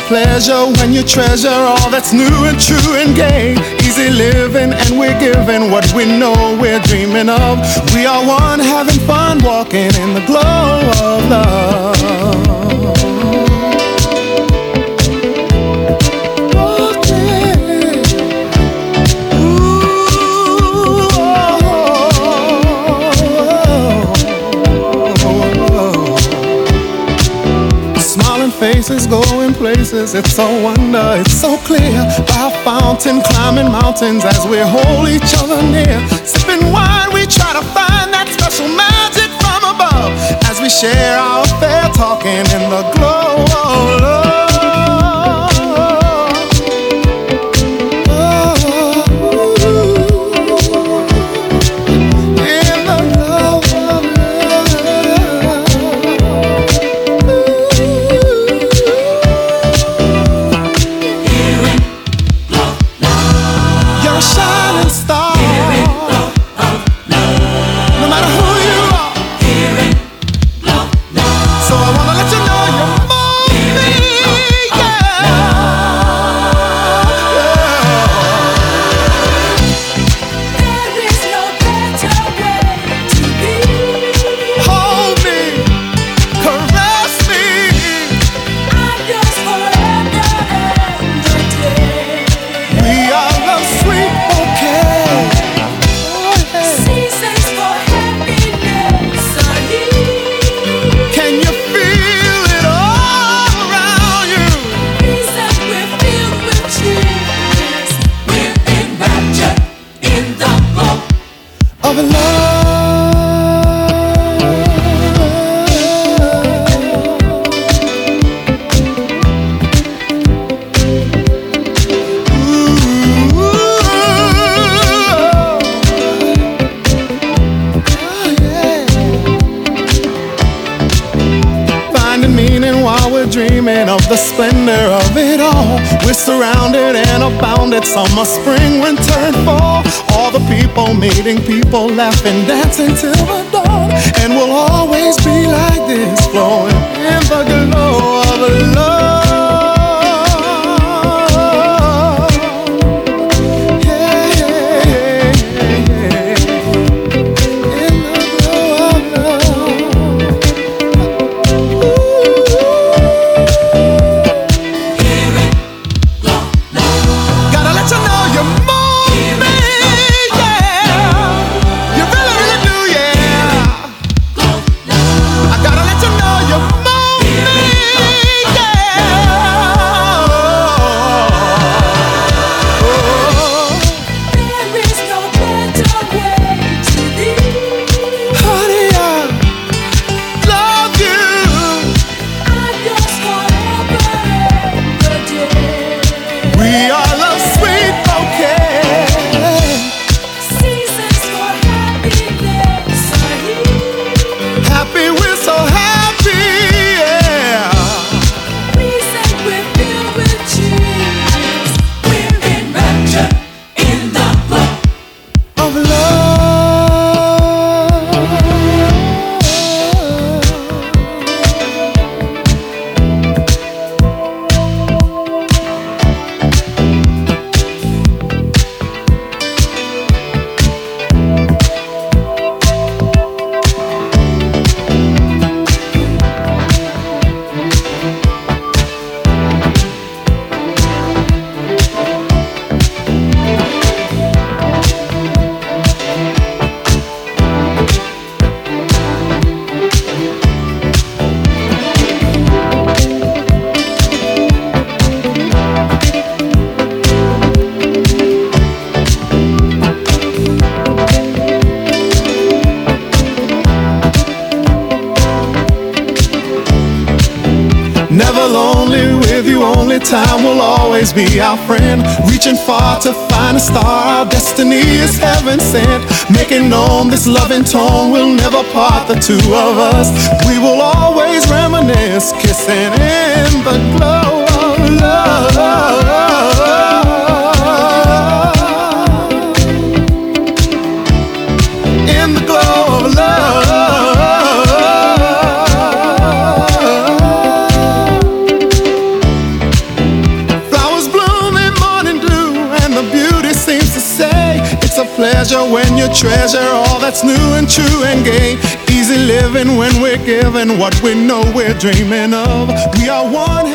pleasure when you treasure all that's new and true and gay. Easy living and we're giving what we know we're dreaming of. We are one having fun walking in the glow of love. Faces going places, it's so wonder, it's so clear. By a fountain, climbing mountains as we hold each other near. Sipping wine, we try to find that special magic from above as we share our affair, talking in the glow of love. The splendor of it all. We're surrounded and abounded. Summer, spring, winter, and fall. All the people meeting people, laughing, dancing till the dawn. And we'll always be like this, flowing in the glow of love. Never lonely with you, only time will always be our friend. Reaching far to find a star, our destiny is heaven sent. Making known this loving tone will never part the two of us. We will always reminisce, kissing in the glow of love. In the glow of love. pleasure when you treasure all that's new and true and gay. Easy living when we're giving what we know we're dreaming of. We are one.